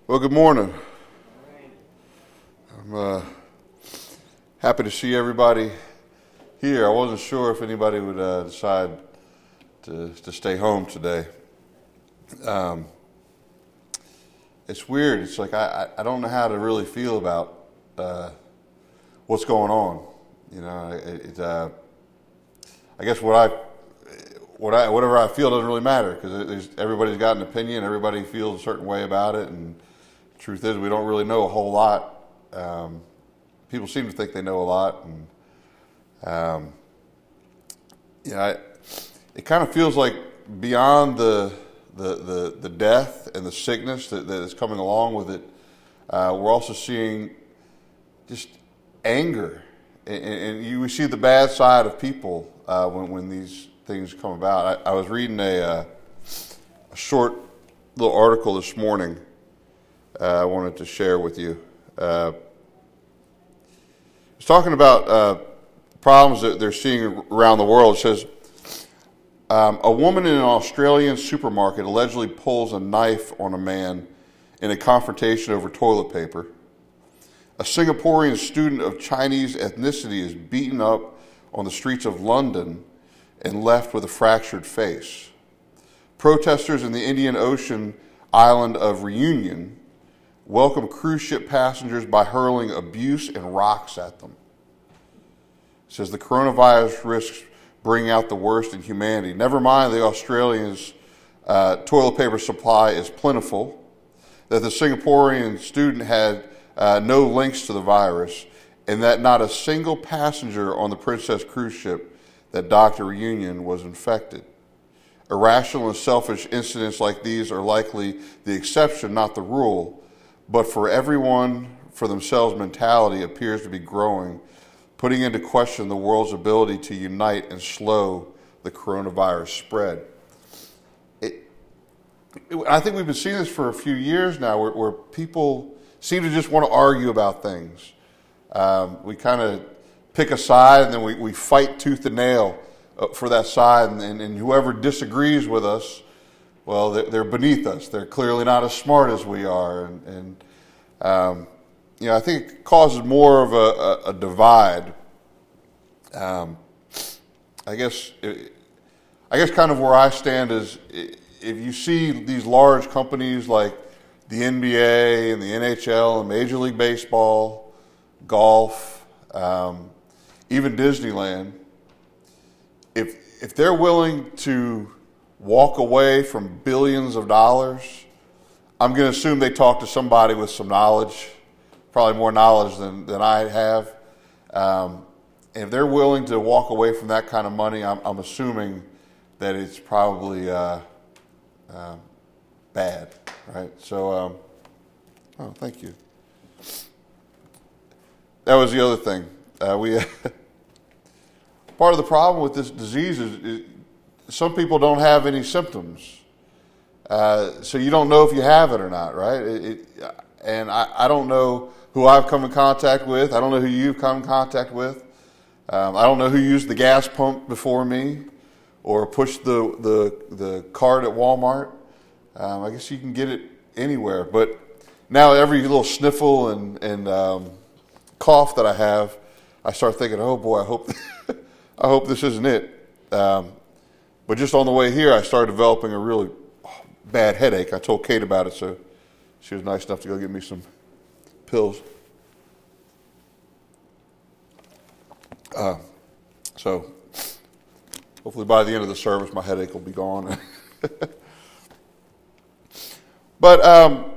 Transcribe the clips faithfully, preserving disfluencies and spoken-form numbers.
Well, good morning. I'm uh, happy to see everybody here. I wasn't sure if anybody would uh, decide to to stay home today. Um, it's weird. It's like I, I don't know how to really feel about uh, what's going on. You know, it, it, uh, I guess what I what I whatever I feel doesn't really matter because everybody's got an opinion. Everybody feels a certain way about it, and truth is, we don't really know a whole lot. Um, people seem to think they know a lot, and um, yeah, it, it kind of feels like beyond the the the, the death and the sickness that, that is coming along with it, uh, we're also seeing just anger, and, and you we see the bad side of people uh, when when these things come about. I, I was reading a, uh, a short little article this morning. Uh, I wanted to share with you. Uh, it's talking about uh, problems that they're seeing around the world. It says, um, a woman in an Australian supermarket allegedly pulls a knife on a man in a confrontation over toilet paper. A Singaporean student of Chinese ethnicity is beaten up on the streets of London and left with a fractured face. Protesters in the Indian Ocean island of Reunion welcome cruise ship passengers by hurling abuse and rocks at them. It says the coronavirus risks bringing out the worst in humanity. Never mind the Australians' uh, toilet paper supply is plentiful, that the Singaporean student had uh, no links to the virus, and that not a single passenger on the Princess cruise ship that docked at Reunion was infected. Irrational and selfish incidents like these are likely the exception, not the rule. But for everyone for themselves mentality appears to be growing, putting into question the world's ability to unite and slow the coronavirus spread. It, it, I think we've been seeing this for a few years now where, where people seem to just want to argue about things. Um, we kind of pick a side and then we, we fight tooth and nail for that side, and, and, and whoever disagrees with us, well, they're, they're beneath us. They're clearly not as smart as we are, and, and um, you know, I think it causes more of a, a, a divide. Um, I guess, I guess, kind of where I stand is, if you see these large companies like the N B A and the N H L and Major League Baseball, golf, um, even Disneyland, if if they're willing to walk away from billions of dollars, I'm going to assume they talk to somebody with some knowledge, probably more knowledge than, than I have. Um, and if they're willing to walk away from that kind of money, I'm, I'm assuming that it's probably uh, uh, bad, right? So, um, oh, thank you. That was the other thing. Uh, we part of the problem with this disease is, is some people don't have any symptoms, uh, so you don't know if you have it or not, right? It, it, and I, I don't know who I've come in contact with. I don't know who you've come in contact with. Um, I don't know who used the gas pump before me or pushed the the, the cart at Walmart. Um, I guess you can get it anywhere. But now every little sniffle and, and um, cough that I have, I start thinking, oh boy, I hope I hope this isn't it. Um, But just on the way here, I started developing a really bad headache. I told Kate about it, so she was nice enough to go get me some pills. Uh, so hopefully by the end of the service, my headache will be gone. But um,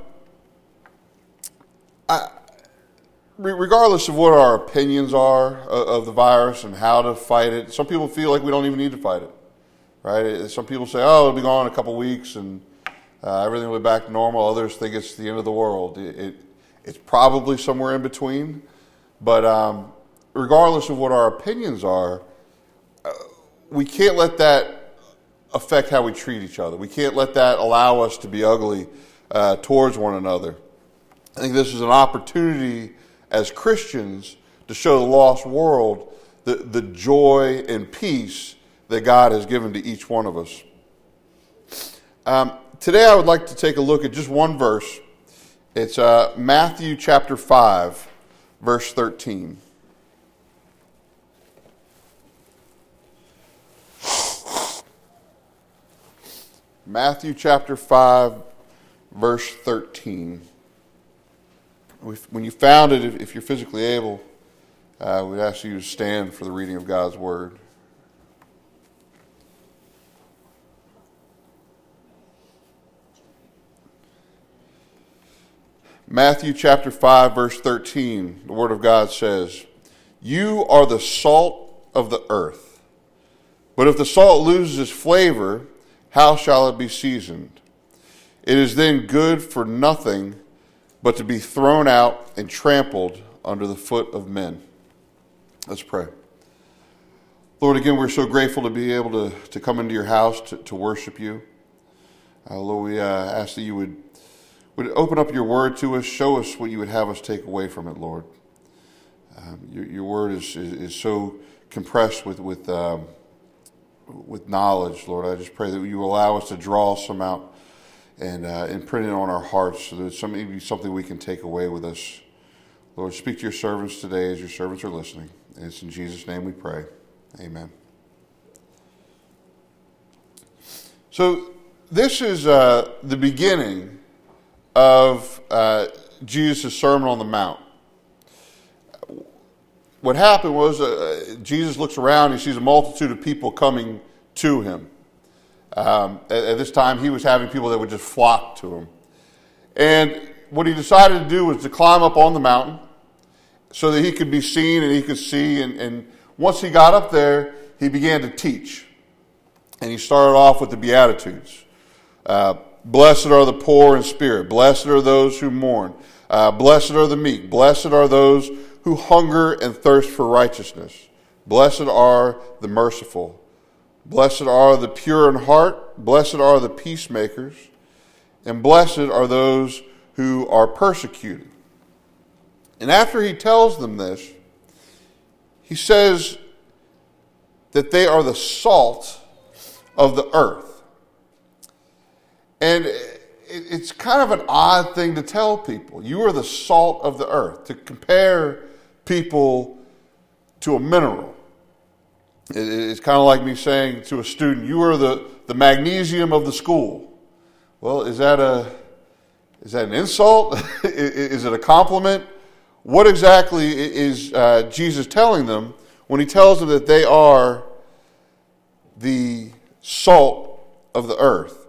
I, regardless of what our opinions are of the virus and how to fight it, some people feel like we don't even need to fight it. Right? Some people say, oh, it'll be gone in a couple weeks and uh, everything will be back to normal. Others think it's the end of the world. It, it, it's probably somewhere in between. But um, regardless of what our opinions are, uh, we can't let that affect how we treat each other. We can't let that allow us to be ugly uh, towards one another. I think this is an opportunity as Christians to show the lost world the, the joy and peace that God has given to each one of us. Um, today I would like to take a look at just one verse It's uh, Matthew chapter five, verse thirteen. Matthew chapter five, verse thirteen. When you found it, if you're physically able, uh, we'd ask you to stand for the reading of God's word. Matthew chapter five, verse thirteen, the word of God says, "You are the salt of the earth. But if the salt loses its flavor, how shall it be seasoned? It is then good for nothing but to be thrown out and trampled under the foot of men." Let's pray. Lord, again, we're so grateful to be able to, to come into your house to, to worship you. Uh, Lord, we uh, ask that you would, would open up your word to us, show us what you would have us take away from it, Lord. Um, your, your word is, is, is so compressed with, with, um, with knowledge, Lord. I just pray that you will allow us to draw some out and uh, imprint it on our hearts so that it's some, maybe something we can take away with us. Lord, speak to your servants today as your servants are listening. And it's in Jesus' name we pray. Amen. So this is uh, the beginning of uh, Jesus' Sermon on the Mount. What happened was uh, Jesus looks around, he sees a multitude of people coming to him. Um, at, at this time, he was having people that would just flock to him. And what he decided to do was to climb up on the mountain so that he could be seen and he could see. And, and once he got up there, he began to teach. And he started off with the Beatitudes. Uh, Blessed are the poor in spirit. Blessed are those who mourn. Uh, blessed are the meek. Blessed are those who hunger and thirst for righteousness. Blessed are the merciful. Blessed are the pure in heart. Blessed are the peacemakers. And blessed are those who are persecuted. And after he tells them this, he says that they are the salt of the earth. And it's kind of an odd thing to tell people. You are the salt of the earth. To compare people to a mineral. It's kind of like me saying to a student, you are the, the magnesium of the school. Well, is that a is that an insult? Is it a compliment? What exactly is uh, Jesus telling them when he tells them that they are the salt of the earth?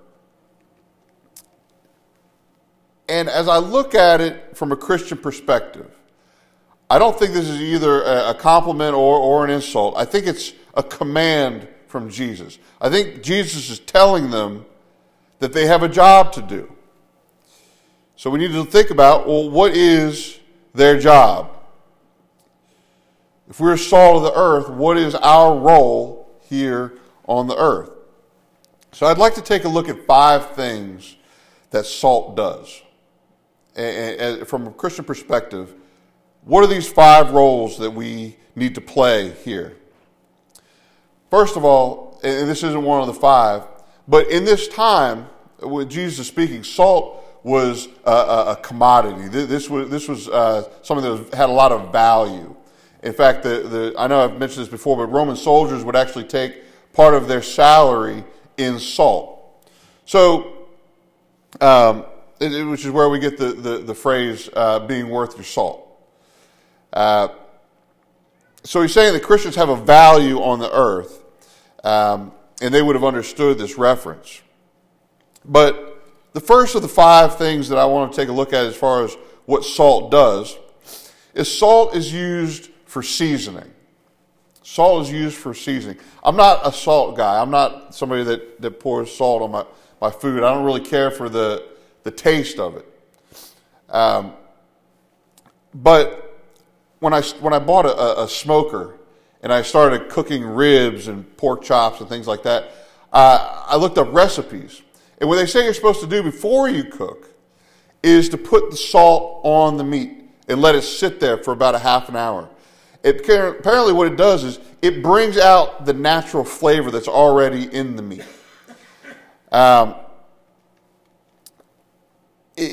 And as I look at it from a Christian perspective, I don't think this is either a compliment or, or an insult. I think it's a command from Jesus. I think Jesus is telling them that they have a job to do. So we need to think about, well, what is their job? If we're salt of the earth, what is our role here on the earth? So I'd like to take a look at five things that salt does. And, and from a Christian perspective, what are these five roles that we need to play here? First of all, and this isn't one of the five, but in this time, when Jesus is speaking, salt was a, a, a commodity. This was this was uh, something that was, had a lot of value. In fact, the, the I know I've mentioned this before, but Roman soldiers would actually take part of their salary in salt. So, um, it, it, which is where we get the the, the phrase uh, "being worth your salt." Uh, so he's saying that Christians have a value on the earth, um, and they would have understood this reference. But the first of the five things that I want to take a look at as far as what salt does is salt is used for seasoning. Salt is used for seasoning. I'm not a salt guy. I'm not somebody that, that pours salt on my, my food. I don't really care for the, the taste of it. Um, but when I, when I bought a, a smoker and I started cooking ribs and pork chops and things like that, uh, I looked up recipes. And what they say you're supposed to do before you cook is to put the salt on the meat and let it sit there for about a half an hour. It, apparently what it does is it brings out the natural flavor that's already in the meat. Um, it,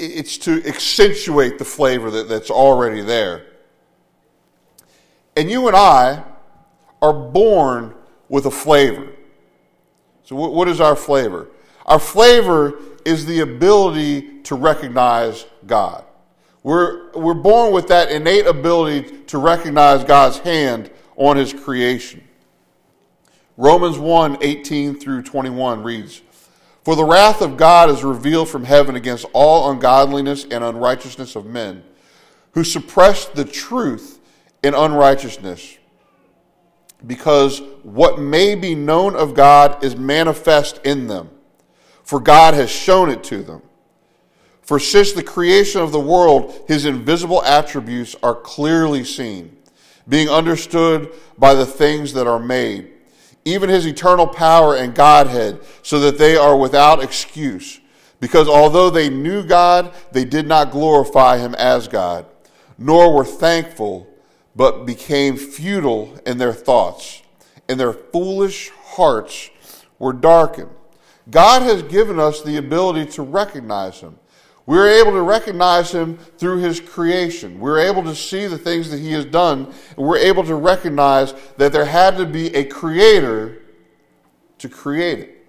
it's to accentuate the flavor that, that's already there. And you and I are born with a flavor. So what, what is our flavor? Our flavor is the ability to recognize God. We're, we're born with that innate ability to recognize God's hand on his creation. Romans one, eighteen through twenty-one reads, "For the wrath of God is revealed from heaven against all ungodliness and unrighteousness of men, who suppress the truth in unrighteousness, because what may be known of God is manifest in them, for God has shown it to them. For since the creation of the world, his invisible attributes are clearly seen, being understood by the things that are made, even his eternal power and Godhead, so that they are without excuse. Because although they knew God, they did not glorify him as God, nor were thankful, but became futile in their thoughts, and their foolish hearts were darkened." God has given us the ability to recognize him. We're able to recognize him through his creation. We're able to see the things that he has done, and we're able to recognize that there had to be a creator to create it.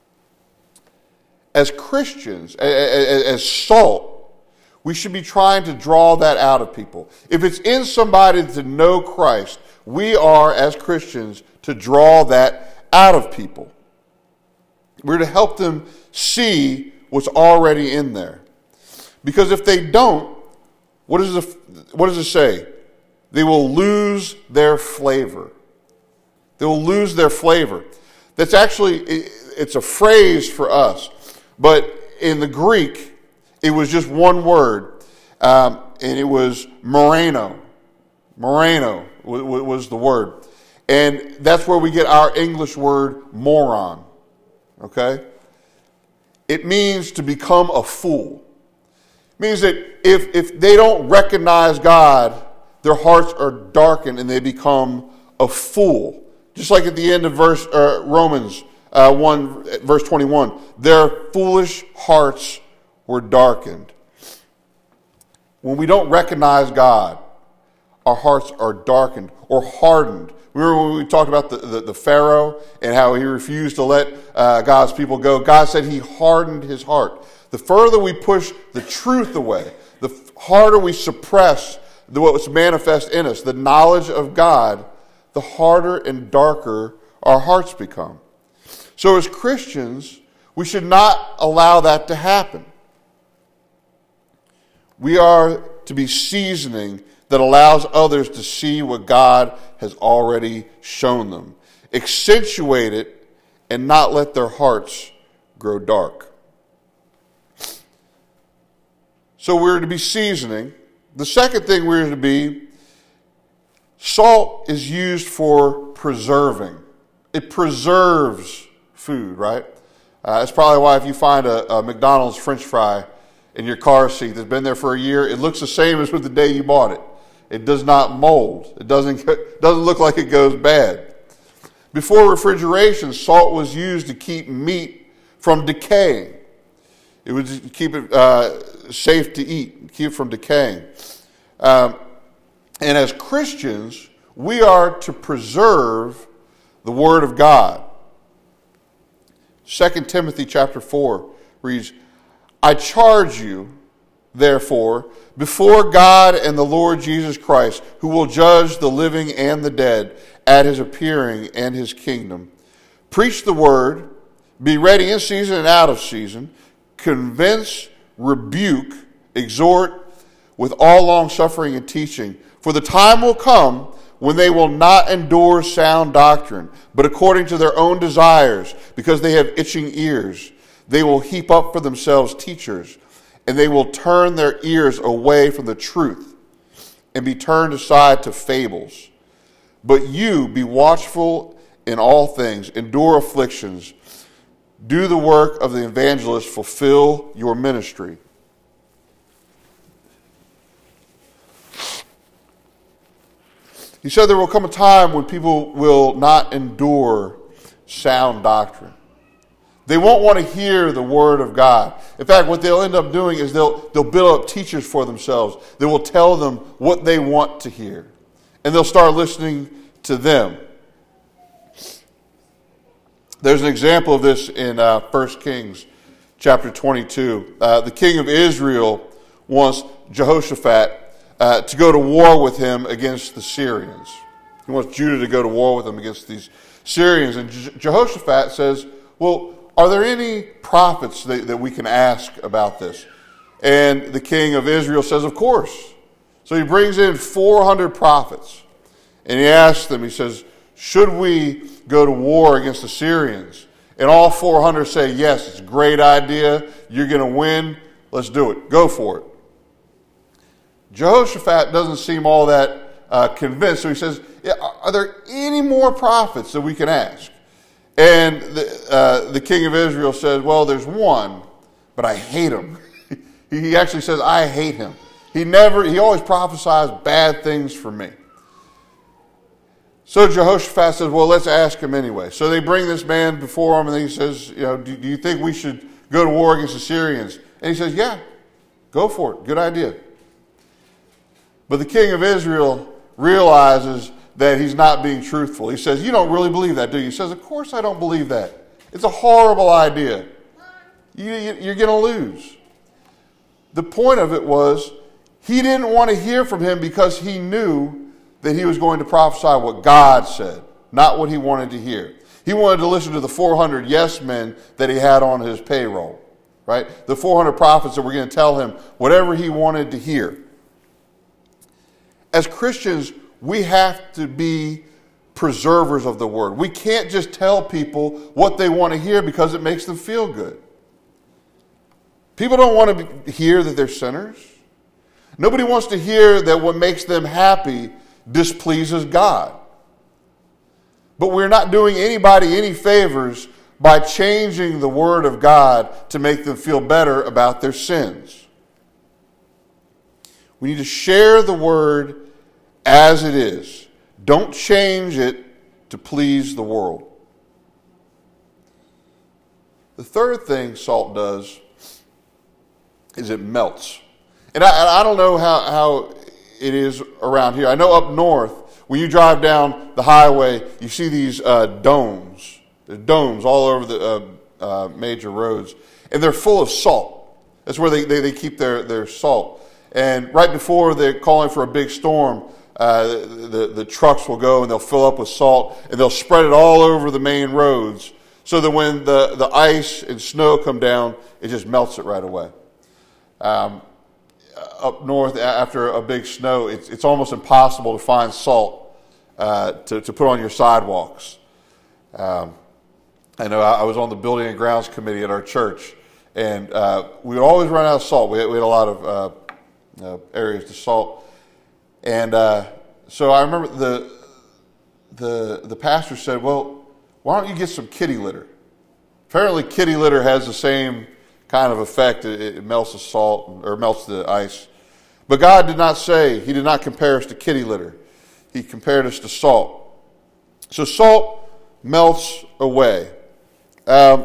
As Christians, as salt, we should be trying to draw that out of people. If it's in somebody to know Christ, we are, as Christians, to draw that out of people. We're to help them see what's already in there. Because if they don't, what does it, what does it say? They will lose their flavor. They will lose their flavor. That's actually, it's a phrase for us. But in the Greek, it was just one word. Um, and it was moreno. Moreno was the word. And that's where we get our English word moron. Okay? It means to become a fool. Means that if, if they don't recognize God, their hearts are darkened and they become a fool. Just like at the end of verse uh, Romans uh, one, verse twenty-one, their foolish hearts were darkened. When we don't recognize God, our hearts are darkened or hardened. Remember when we talked about the, the, the Pharaoh and how he refused to let uh, God's people go? God said he hardened his heart. The further we push the truth away, the harder we suppress the, what was manifest in us, the knowledge of God, the harder and darker our hearts become. So as Christians, we should not allow that to happen. We are to be seasoning that allows others to see what God has already shown them. Accentuate it and not let their hearts grow dark. So we're to be seasoning. The second thing we're to be, salt is used for preserving. It preserves food, right? Uh, that's probably why if you find a, a McDonald's French fry in your car seat that's been there for a year, it looks the same as with the day you bought it. It does not mold. It doesn't, doesn't look like it goes bad. Before refrigeration, salt was used to keep meat from decaying. It would keep it uh, safe to eat, keep it from decaying. Um, and as Christians, we are to preserve the Word of God. Second Timothy chapter four reads, "I charge you, therefore, before God and the Lord Jesus Christ, who will judge the living and the dead at his appearing and his kingdom. Preach the word, be ready in season and out of season, convince, rebuke, exhort with all longsuffering and teaching. For the time will come when they will not endure sound doctrine, but according to their own desires, because they have itching ears, they will heap up for themselves teachers, and they will turn their ears away from the truth and be turned aside to fables. But you be watchful in all things, endure afflictions, do the work of the evangelist, fulfill your ministry." He said there will come a time when people will not endure sound doctrine. They won't want to hear the word of God. In fact, what they'll end up doing is they'll, they'll build up teachers for themselves. They will tell them what they want to hear. And they'll start listening to them. There's an example of this in uh, First Kings chapter twenty-two. Uh, the king of Israel wants Jehoshaphat uh, to go to war with him against the Syrians. He wants Judah to go to war with him against these Syrians. And Je- Jehoshaphat says, well, are there any prophets that, that we can ask about this? And the king of Israel says, of course. So he brings in four hundred prophets. And he asks them, he says, should we go to war against the Syrians? And all four hundred say, yes, it's a great idea. You're going to win. Let's do it. Go for it. Jehoshaphat doesn't seem all that uh, convinced. So he says, yeah, are there any more prophets that we can ask? And the, uh, the king of Israel says, well, there's one, but I hate him. He actually says, I hate him. He never, he always prophesies bad things for me. So Jehoshaphat says, well, let's ask him anyway. So they bring this man before him, and he says, you know, do, do you think we should go to war against the Syrians? And he says, yeah, go for it. Good idea. But the king of Israel realizes that he's not being truthful. He says, you don't really believe that, do you? He says, of course I don't believe that. It's a horrible idea. You, you, you're going to lose. The point of it was, he didn't want to hear from him because he knew that he was going to prophesy what God said, not what he wanted to hear. He wanted to listen to the four hundred yes men that he had on his payroll, right? The four hundred prophets that were going to tell him whatever he wanted to hear. As Christians, we have to be preservers of the word. We can't just tell people what they want to hear because it makes them feel good. People don't want to hear that they're sinners. Nobody wants to hear that what makes them happy displeases God. But we're not doing anybody any favors by changing the word of God to make them feel better about their sins. We need to share the word as it is. Don't change it to please the world. The third thing salt does is it melts. And I, I don't know how, how it is around here. I know up north, when you drive down the highway, you see these uh, domes. There's domes all over the uh, uh, major roads. And they're full of salt. That's where they, they, they keep their, their salt. And right before they're calling for a big storm, uh, the, the, the trucks will go and they'll fill up with salt. And they'll spread it all over the main roads. So that when the, the ice and snow come down, it just melts it right away. Um, up north, after a big snow, it's, it's almost impossible to find salt uh, to, to put on your sidewalks. Um, I know I, I was on the Building and Grounds Committee at our church, and uh, we would always run out of salt. We had, we had a lot of uh, uh, areas to salt. And uh, so I remember the, the, the pastor said, well, why don't you get some kitty litter? Apparently kitty litter has the same kind of effect. It, it melts the salt, or melts the ice. But God did not say, he did not compare us to kitty litter. He compared us to salt. So salt melts away. Um,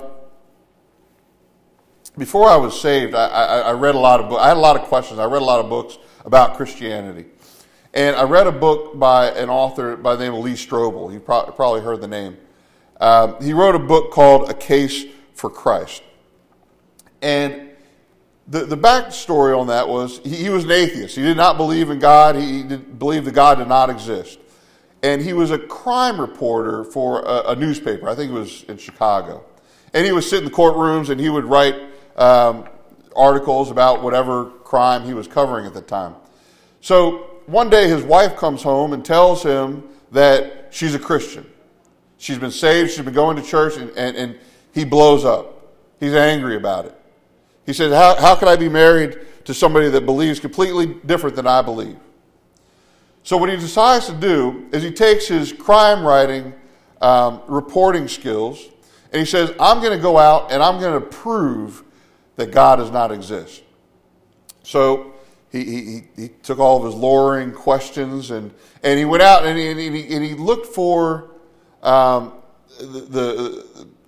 before I was saved, I, I, I read a lot of books. I had a lot of questions. I read a lot of books about Christianity. And I read a book by an author by the name of Lee Strobel. You've pro- probably heard the name. Um, he wrote a book called A Case for Christ. And the, the backstory on that was he, he was an atheist. He did not believe in God. He, he did, believed that God did not exist. And he was a crime reporter for a, a newspaper. I think it was in Chicago. And he would sit in the courtrooms and he would write um, articles about whatever crime he was covering at the time. So one day his wife comes home and tells him that she's a Christian. She's been saved. She's been going to church, and, and, and he blows up. He's angry about it. He says, how, how can I be married to somebody that believes completely different than I believe? So what he decides to do is he takes his crime writing, um, reporting skills, and he says, I'm going to go out and I'm going to prove that God does not exist. So he, he, he took all of his luring questions, and, and he went out and he, and he, and he looked for um, the, the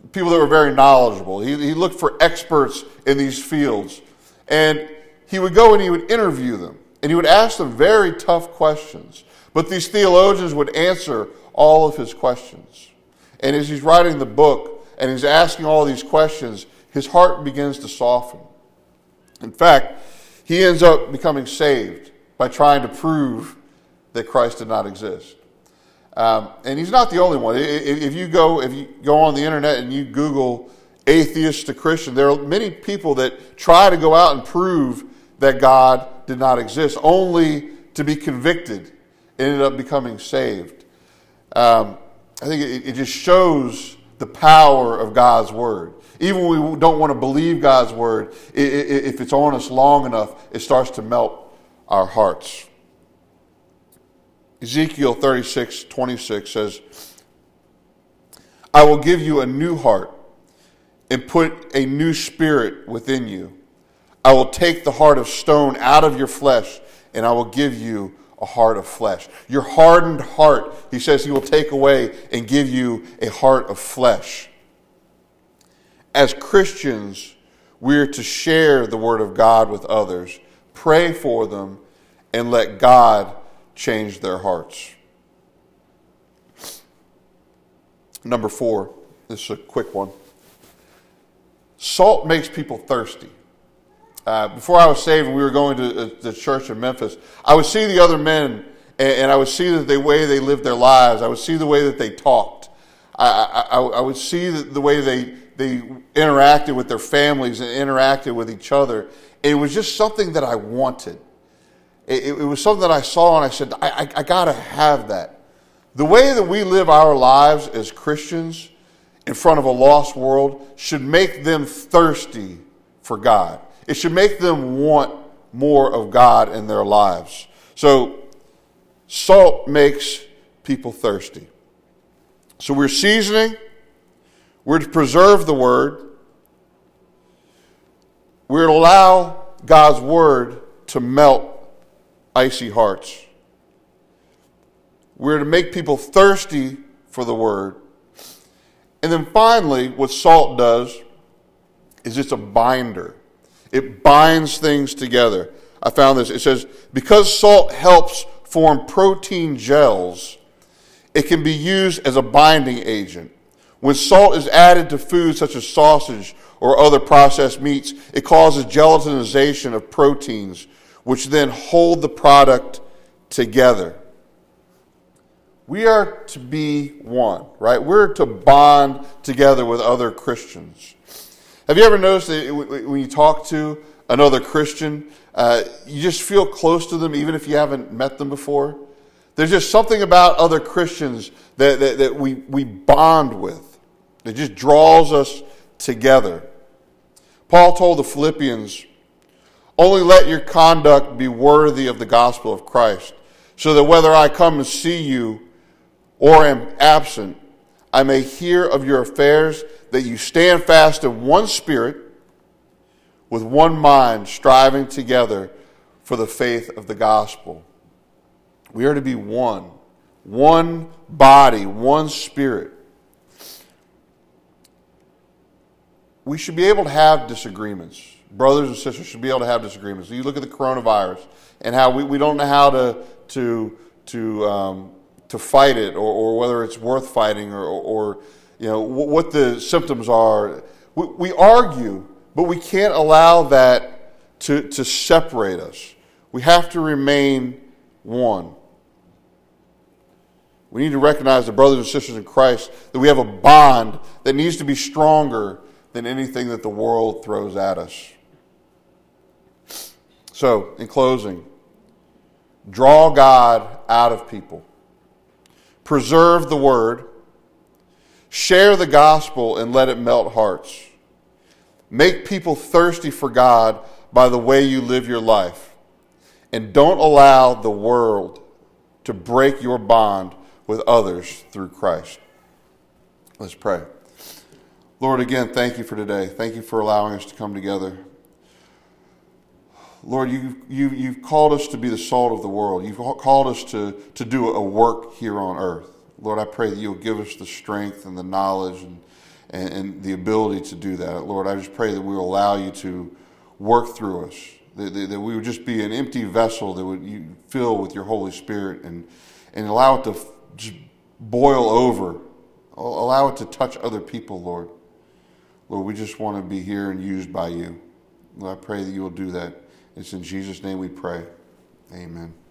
people that were very knowledgeable. He, he looked for experts in these fields. And he would go and he would interview them. And he would ask them very tough questions. But these theologians would answer all of his questions. And as he's writing the book and he's asking all these questions, his heart begins to soften. In fact, he ends up becoming saved by trying to prove that Christ did not exist. Um, and he's not the only one. If you go, if you go on the internet and you Google atheist to Christian, there are many people that try to go out and prove that God did not exist, only to be convicted and ended up becoming saved. Um, I think it, it just shows the power of God's word. Even when we don't want to believe God's word, it, it, if it's on us long enough, it starts to melt our hearts. Ezekiel thirty-six twenty-six says, I will give you a new heart and put a new spirit within you. I will take the heart of stone out of your flesh, and I will give you a heart of flesh. Your hardened heart, he says, he will take away and give you a heart of flesh. As Christians, we are to share the word of God with others, pray for them, and let God change their hearts. Number four, this is a quick one. Salt makes people thirsty. Uh, before I was saved and we were going to uh, the church in Memphis, I would see the other men and, and I would see the, the way they lived their lives. I would see the way that they talked. I, I, I would see the, the way they, they interacted with their families and interacted with each other. And it was just something that I wanted. It, it was something that I saw and I said, I, I, I got to have that. The way that we live our lives as Christians in front of a lost world should make them thirsty for God. It should make them want more of God in their lives. So, salt makes people thirsty. So we're seasoning. We're to preserve the word. We're to allow God's word to melt icy hearts. We're to make people thirsty for the word. And then finally, what salt does is it's a binder. It binds things together. I found this. It says, because salt helps form protein gels, it can be used as a binding agent. When salt is added to foods such as sausage or other processed meats, it causes gelatinization of proteins, which then hold the product together. We are to be one, right? We're to bond together with other Christians. Have you ever noticed that when you talk to another Christian, uh, you just feel close to them even if you haven't met them before? There's just something about other Christians that, that, that we, we bond with. It just draws us together. Paul told the Philippians, only let your conduct be worthy of the gospel of Christ, so that whether I come and see you or am absent, I may hear of your affairs, that you stand fast in one spirit, with one mind, striving together for the faith of the gospel. We are to be one. One body, one spirit. We should be able to have disagreements. Brothers and sisters should be able to have disagreements. You look at the coronavirus and how we, we don't know how to to to um, to fight it, or, or whether it's worth fighting, or, or you know what the symptoms are. We, we argue, but we can't allow that to to separate us. We have to remain one. We need to recognize, the brothers and sisters in Christ, that we have a bond that needs to be stronger than anything that the world throws at us. So, in closing, draw God out of people. Preserve the word. Share the gospel and let it melt hearts. Make people thirsty for God by the way you live your life. And don't allow the world to break your bond with others through Christ. Let's pray. Lord, again, thank you for today. Thank you for allowing us to come together. Lord, you, you, you've called us to be the salt of the world. You've called us to, to do a work here on earth. Lord, I pray that you'll give us the strength and the knowledge and, and, and the ability to do that. Lord, I just pray that we will allow you to work through us, that, that, that we would just be an empty vessel that would you fill with your Holy Spirit and, and allow it to f- just boil over, allow it to touch other people, Lord. Lord, we just want to be here and used by you. Lord, I pray that you will do that. It's in Jesus' name we pray. Amen.